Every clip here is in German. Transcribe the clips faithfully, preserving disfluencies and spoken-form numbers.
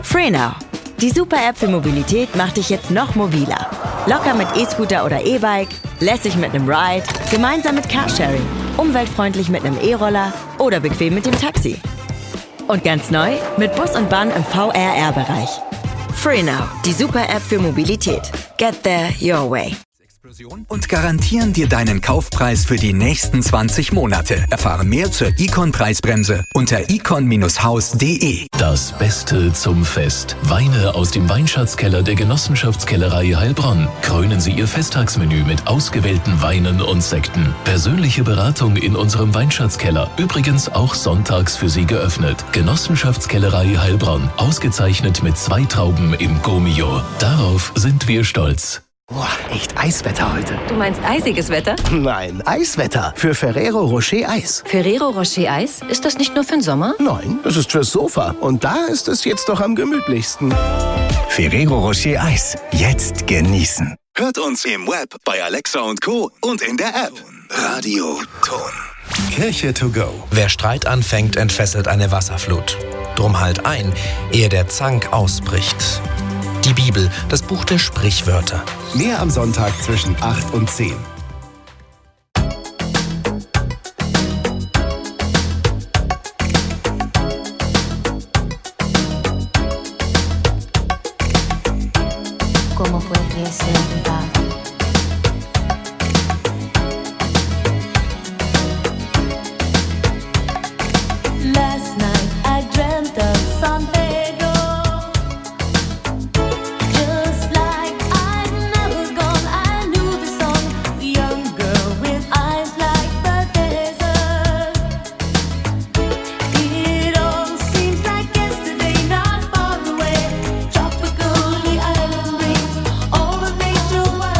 FreeNow. Die Super-App für Mobilität macht dich jetzt noch mobiler. Locker mit E-Scooter oder E-Bike, lässig mit einem Ride, gemeinsam mit Carsharing, umweltfreundlich mit einem E-Roller oder bequem mit dem Taxi. Und ganz neu mit Bus und Bahn im V R R-Bereich. FreeNow, die Super-App für Mobilität. Get there your way. Und garantieren dir deinen Kaufpreis für die nächsten zwanzig Monate. Erfahre mehr zur Icon-Preisbremse unter icon Haus punkt de. Das Beste zum Fest. Weine aus dem Weinschatzkeller der Genossenschaftskellerei Heilbronn. Krönen Sie Ihr Festtagsmenü mit ausgewählten Weinen und Sekten. Persönliche Beratung in unserem Weinschatzkeller. Übrigens auch sonntags für Sie geöffnet. Genossenschaftskellerei Heilbronn. Ausgezeichnet mit zwei Trauben im Gomio. Darauf sind wir stolz. Boah, echt Eiswetter heute. Du meinst eisiges Wetter? Nein, Eiswetter. Für Ferrero Rocher Eis. Ferrero Rocher Eis? Ist das nicht nur für den Sommer? Nein, das ist fürs Sofa. Und da ist es jetzt doch am gemütlichsten. Ferrero Rocher Eis. Jetzt genießen. Hört uns im Web, bei Alexa und Co. und in der App. Radio Ton. Kirche to go. Wer Streit anfängt, entfesselt eine Wasserflut. Drum halt ein, ehe der Zank ausbricht. Die Bibel, das Buch der Sprichwörter. Mehr am Sonntag zwischen acht und zehn. ¿Cómo puede ser verdad? Last night I dreamt of San Pedro. Just like I'd never gone, I knew the song. The young girl with eyes like the desert. It all seems like yesterday, not far away. Tropical, the island breeze, all of nature was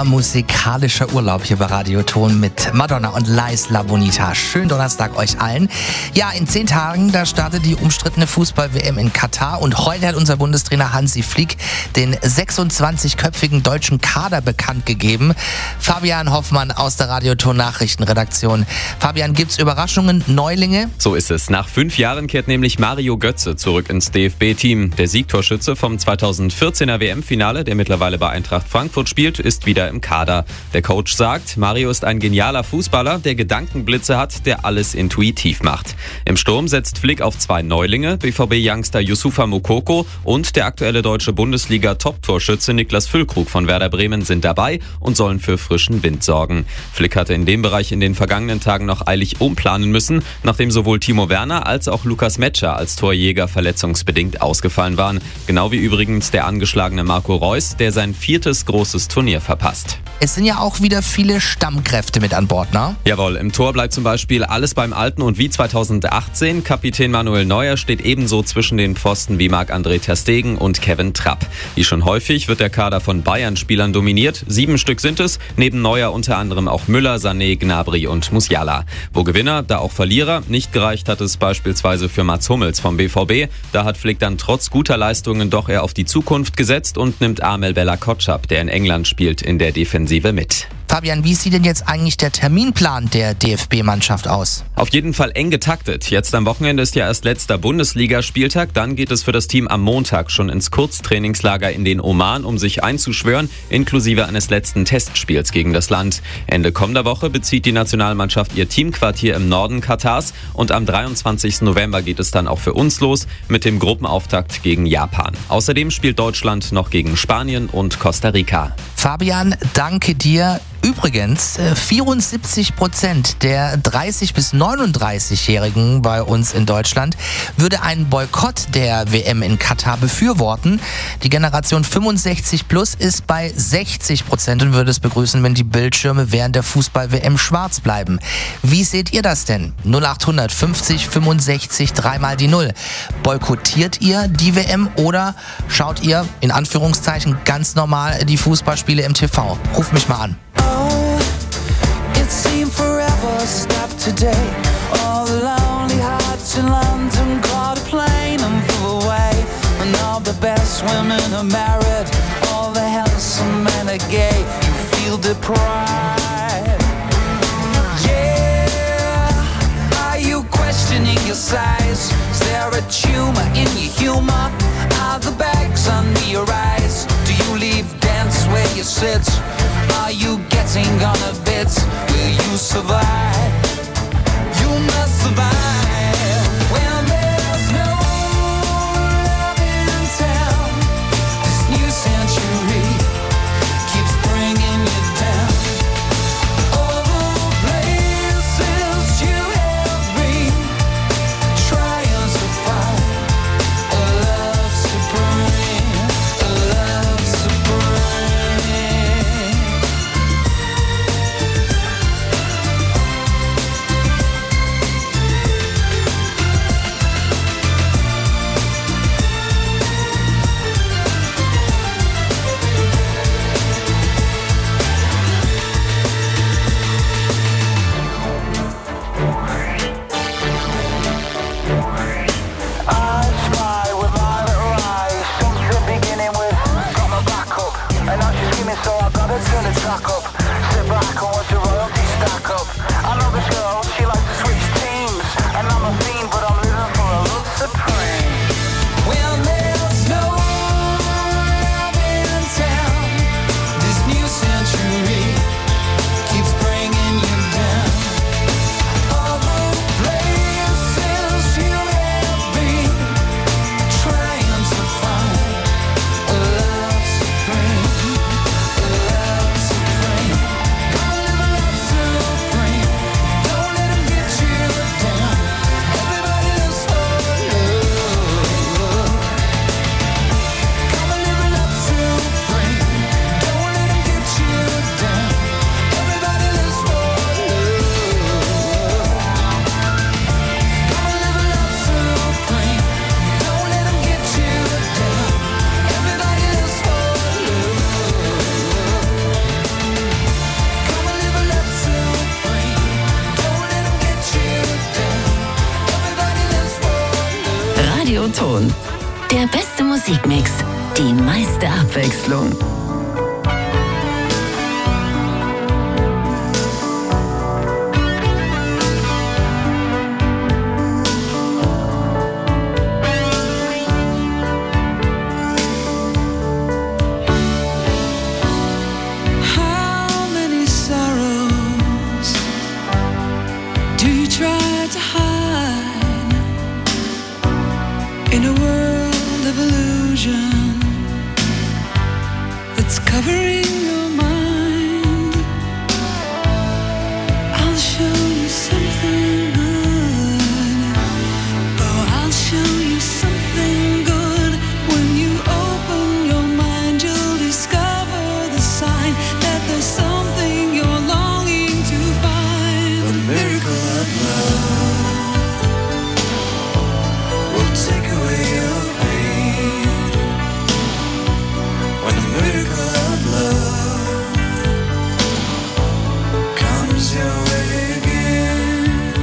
euer musikalischer Urlaub hier bei Radio Ton mit Madonna und Lais La Bonita. Schönen Donnerstag euch allen. Ja, in zehn Tagen, da startet die umstrittene Fußball-W M in Katar und heute hat unser Bundestrainer Hansi Flick den sechsundzwanzigköpfigen deutschen Kader bekannt gegeben. Fabian Hoffmann aus der Radio Ton Nachrichtenredaktion. Fabian, gibt's Überraschungen, Neulinge? So ist es. Nach fünf Jahren kehrt nämlich Mario Götze zurück ins D F B-Team. Der Siegtorschütze vom zweitausendvierzehner W M-Finale, der mittlerweile bei Eintracht Frankfurt spielt, ist wieder im Kader. Der Coach sagt, Mario ist ein genialer Fußballer, der Gedankenblitze hat, der alles intuitiv macht. Im Sturm setzt Flick auf zwei Neulinge, B V B-Youngster Youssoufa Moukoko und der aktuelle deutsche Bundesliga-Top-Torschütze Niklas Füllkrug von Werder Bremen sind dabei und sollen für frischen Wind sorgen. Flick hatte in dem Bereich in den vergangenen Tagen noch eilig umplanen müssen, nachdem sowohl Timo Werner als auch Lukas Metscher als Torjäger verletzungsbedingt ausgefallen waren. Genau wie übrigens der angeschlagene Marco Reus, der sein viertes großes Turnier verpasst. Es sind ja auch wieder viele Stammkräfte mit an Bord, ne? Jawohl, im Tor bleibt zum Beispiel alles beim Alten und wie zweitausendachtzehn. Kapitän Manuel Neuer steht ebenso zwischen den Pfosten wie Marc-André ter Stegen und Kevin Trapp. Wie schon häufig wird der Kader von Bayern-Spielern dominiert. Sieben Stück sind es, neben Neuer unter anderem auch Müller, Sané, Gnabry und Musiala. Wo Gewinner, da auch Verlierer. Nicht gereicht hat es beispielsweise für Mats Hummels vom B V B. Da hat Flick dann trotz guter Leistungen doch eher auf die Zukunft gesetzt und nimmt Amel Bella-Kotschap, der in England spielt, in der Defensive mit. Fabian, wie sieht denn jetzt eigentlich der Terminplan der D F B-Mannschaft aus? Auf jeden Fall eng getaktet. Jetzt am Wochenende ist ja erst letzter Bundesligaspieltag. Dann geht es für das Team am Montag schon ins Kurztrainingslager in den Oman, um sich einzuschwören, inklusive eines letzten Testspiels gegen das Land. Ende kommender Woche bezieht die Nationalmannschaft ihr Teamquartier im Norden Katars und am dreiundzwanzigsten November geht es dann auch für uns los mit dem Gruppenauftakt gegen Japan. Außerdem spielt Deutschland noch gegen Spanien und Costa Rica. Fabian, danke dir. Übrigens, vierundsiebzig Prozent der dreißig- bis neununddreißigjährigen bei uns in Deutschland würde einen Boykott der W M in Katar befürworten. Die Generation fünfundsechzig plus ist bei sechzig Prozent und würde es begrüßen, wenn die Bildschirme während der Fußball-W M schwarz bleiben. Wie seht ihr das denn? null achthundert fünfzig fünfundsechzig dreimal die Null. Boykottiert ihr die W M oder schaut ihr in Anführungszeichen ganz normal die Fußballspiele im T V? Ruf mich mal an. Seemed forever stopped today. All the lonely hearts in London caught a plane and flew away. And all the best women are married, all the handsome men are gay. You feel deprived. Yeah, are you questioning your size? Is there a tumor in your humor? Are the bags under your eyes? Do you leave dance where you sit? Are you getting on a bit? Will you survive? You must survive when there's no love in town. This new century keeps bringing you down. All the places you have been, trying to find a love supreme, a love supreme. Ton. Der beste Musikmix, die meiste Abwechslung. In a world of illusion that's covering your mind, I'll show you something good. Oh, I'll show you something good. When you open your mind, you'll discover the sign that there's something you're longing to find. A miracle of love. Take away your pain. When the miracle of love comes your way again,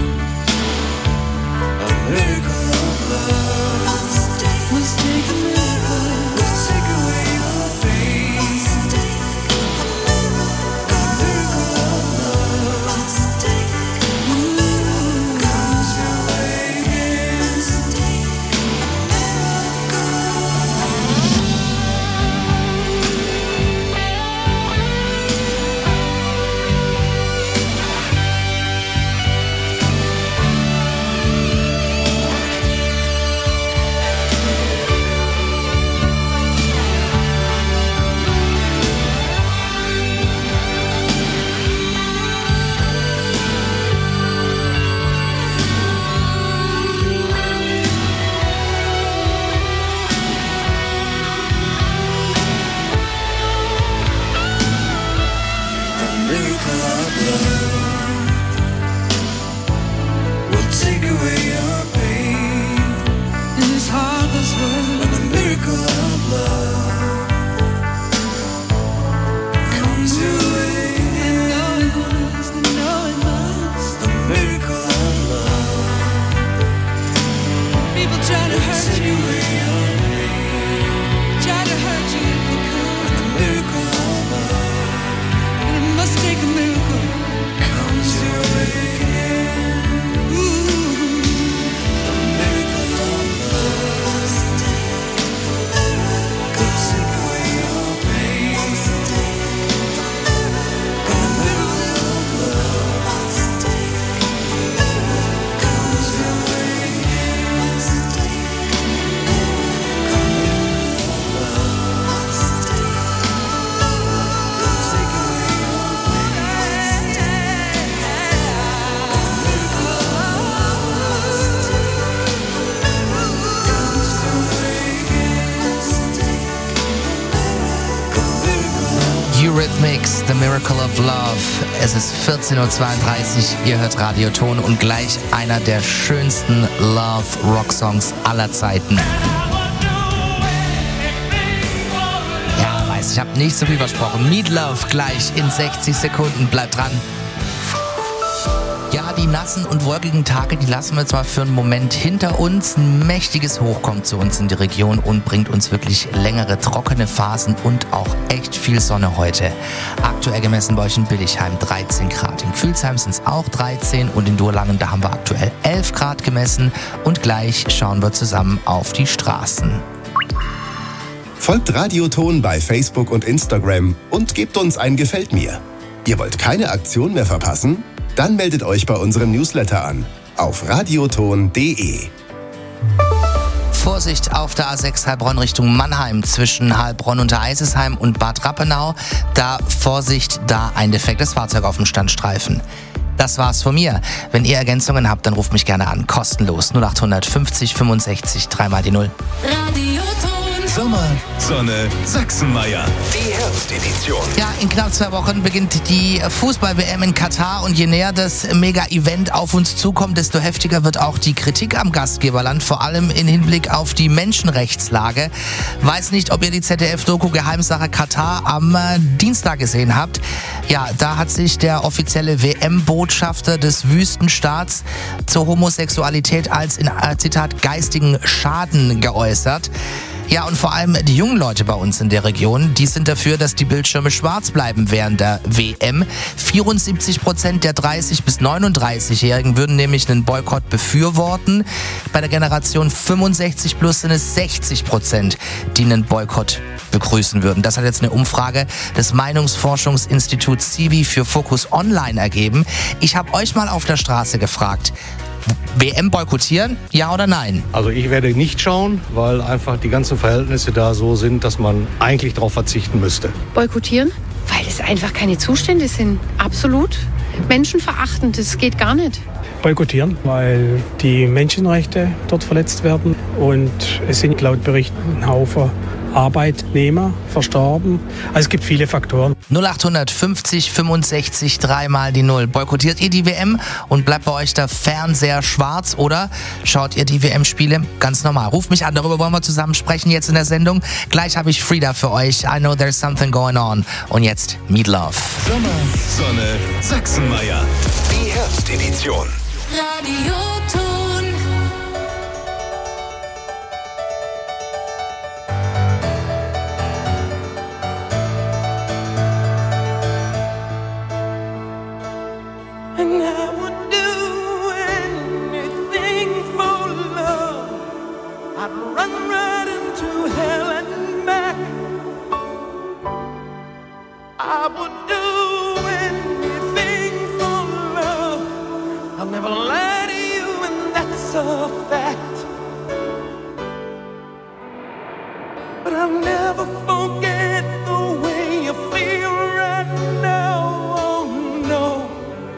a miracle of love must take, must take a miracle, must take away your pain. A miracle of love must take a miracle, comes your way again. Eurythmics, The Miracle of Love. Es ist vierzehn Uhr zweiunddreißig, ihr hört Radio Ton und gleich einer der schönsten Love-Rock-Songs aller Zeiten. Ja, weiß, ich habe nicht so viel versprochen. Meat Love gleich in sechzig Sekunden, bleibt dran. Ja, die nassen und wolkigen Tage, die lassen wir jetzt mal für einen Moment hinter uns. Ein mächtiges Hoch kommt zu uns in die Region und bringt uns wirklich längere trockene Phasen und auch echt viel Sonne heute. Aktuell gemessen bei euch in Billigheim dreizehn Grad. In Pfülsheim sind es auch dreizehn und in Durlangen, da haben wir aktuell elf Grad gemessen. Und gleich schauen wir zusammen auf die Straßen. Folgt Radio Ton bei Facebook und Instagram und gebt uns ein Gefällt mir. Ihr wollt keine Aktion mehr verpassen? Dann meldet euch bei unserem Newsletter an auf radioton punkt de. Vorsicht auf der A sechs Heilbronn Richtung Mannheim zwischen Heilbronn und Eisesheim und Bad Rappenau. Da Vorsicht, da ein defektes Fahrzeug auf dem Standstreifen. Das war's von mir. Wenn ihr Ergänzungen habt, dann ruft mich gerne an. Kostenlos null acht fünfzig fünfundsechzig dreimal die Null. Radio Ton. Sommer, Sonne, Sachsenmeier. Die Herbstedition. Ja, in knapp zwei Wochen beginnt die Fußball-W M in Katar und je näher das Mega-Event auf uns zukommt, desto heftiger wird auch die Kritik am Gastgeberland, vor allem in Hinblick auf die Menschenrechtslage. Weiß nicht, ob ihr die Z D F-Doku Geheimsache Katar am äh, Dienstag gesehen habt. Ja, da hat sich der offizielle W M-Botschafter des Wüstenstaats zur Homosexualität als in, äh, Zitat, geistigen Schaden geäußert. Ja, und vor allem die jungen Leute bei uns in der Region, die sind dafür, dass die Bildschirme schwarz bleiben während der W M. vierundsiebzig Prozent der dreißig- bis neununddreißigjährigen würden nämlich einen Boykott befürworten. Bei der Generation fünfundsechzig plus sind es sechzig Prozent, die einen Boykott begrüßen würden. Das hat jetzt eine Umfrage des Meinungsforschungsinstituts C I V I für Focus Online ergeben. Ich habe euch mal auf der Straße gefragt, W M boykottieren, ja oder nein? Also ich werde nicht schauen, weil einfach die ganzen Verhältnisse da so sind, dass man eigentlich darauf verzichten müsste. Boykottieren? Weil es einfach keine Zustände sind. Absolut. Menschenverachtend, das geht gar nicht. Boykottieren, weil die Menschenrechte dort verletzt werden und es sind laut Berichten ein Haufen Arbeitnehmer verstorben. Also es gibt viele Faktoren. null acht fünfzig fünfundsechzig dreimal die Null. Boykottiert ihr die W M und bleibt bei euch der Fernseher schwarz oder schaut ihr die W M-Spiele ganz normal? Ruft mich an, darüber wollen wir zusammen sprechen jetzt in der Sendung. Gleich habe ich Frida für euch. I know there's something going on. Und jetzt Meat Love. Sommer, Sonne, Sachsenmeier. Die Herbstedition. Radioton. And I would do anything for love. I'd run right into hell and back. I would do anything for love. I'll never lie to you, and that's a fact. But I'll never forget the way you feel right now. Oh no.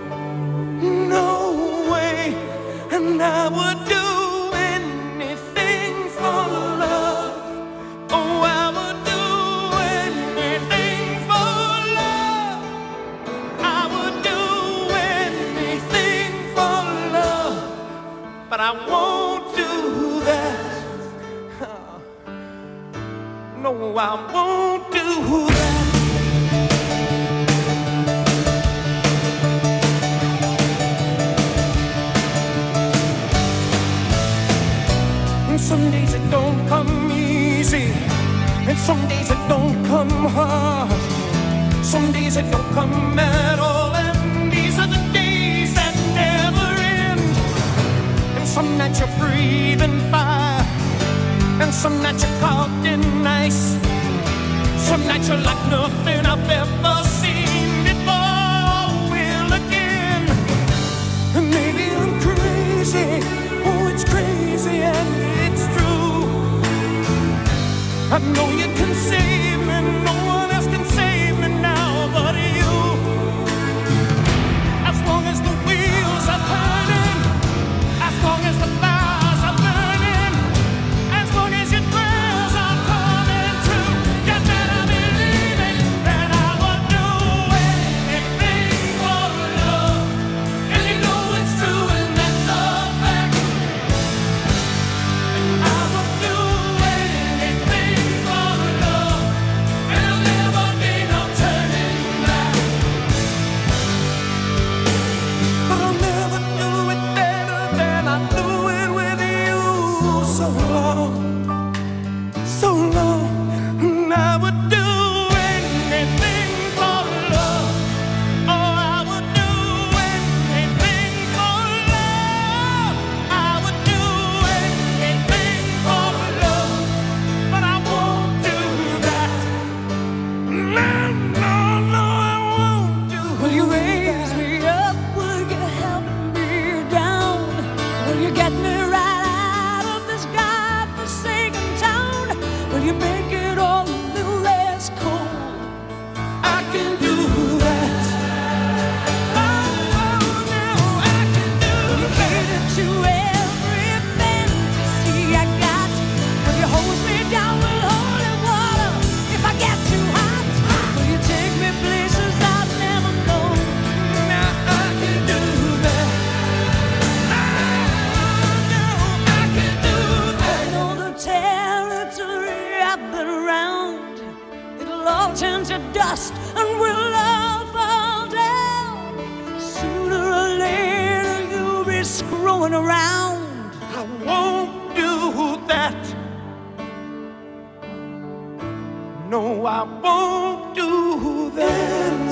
No way, and I would do anything for love. Oh, I would do anything for love. I would do anything for love, but I won't do that. No, I won't do that. Some days it don't come easy, and some days it don't come hard. Some days it don't come at all, and these are the days that never end. And some nights you're breathing fire, and some nights you're caught in ice. Some nights you're like nothing I've ever seen before. Will again, and maybe I'm crazy. Oh, it's crazy and it's true. I know you can save me, no one else can save me now but you. As long as the wheels are turning, as long as the fires are burning, as long as your prayers are coming true, you better believe it, that I will do anything for love. And you know it's true, and that's a fact. I will do anything for love. It'll never be melt into dust and we'll all fall down. Sooner or later you'll be screwing around. I won't do that. No, I won't do that.